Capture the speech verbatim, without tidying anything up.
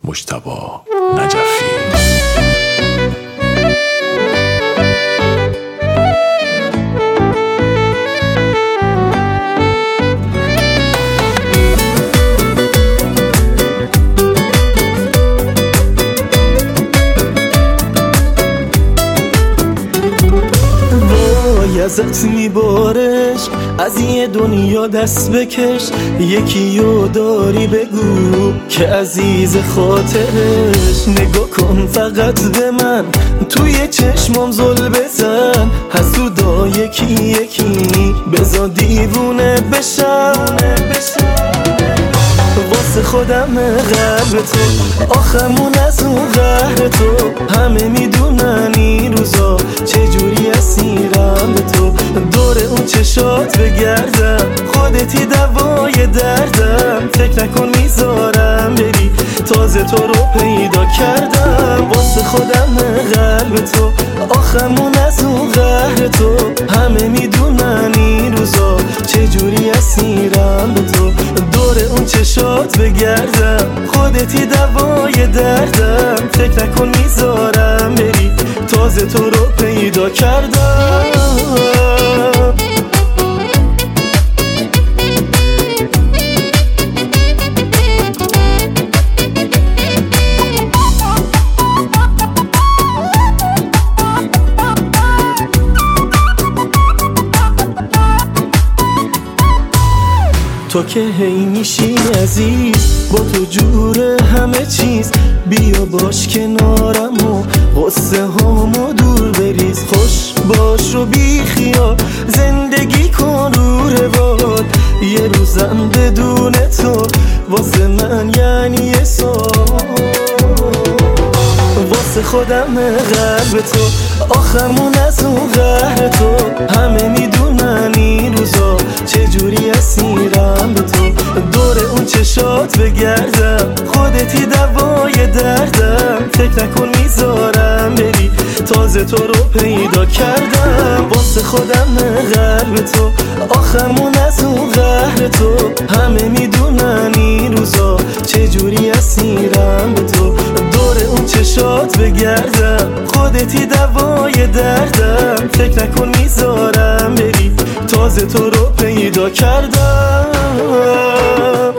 مجتبی نجفی. ازت میبارش از یه دنیا دست بکش، یکی رو داری بگو که عزیز خاطرش. نگاه کن فقط به من، توی چشمام زل بزن، حسودا یکی یکی بزا دیوونه بشم. واسه خودم قلب تو، آخمون از اون قهر تو. همه میدونن این روزا چجوری اسیرم به تو. دور اون چشات بگردم، خودتی دوای دردم. فکر نکن میذارم بری، تازه تو رو پیدا کردم. واسه خودم قلب تو، آخمون از اون قهر تو. همه میدونن این روزا چجوری اسیرم به تو. دور اون چشات بگردم، خودتی دوای دردم. فکر نکن میذارم بری، تازه تو رو پیدا کردم. تو که هی میشی عزیز، با تو جور همه چیز. بیا باش کنارم و غصه هامو دور بریز. خوش باش و بی خیال زندگی کن رو روال. یه روزم بدون تو واسه من یعنی یه سال. واسه خودم قلب تو، آخمون از اون قهر تو. همه میدونن این روزا چجوری اسیرم به تو. دور اون چشات بگردم، خودتی دوای دردم. فکر نکن میذارم بری، تازه تو رو پیدا کردم. واسه خودم قلب تو، آخمون از اون قهر تو. همه میدونن این روزا چجوری اسیرم به تو. دور اون چشات بگردم، خودتی دوای دردم. فکر نکن میذارم بری، تازه تو رو پیدا کردم.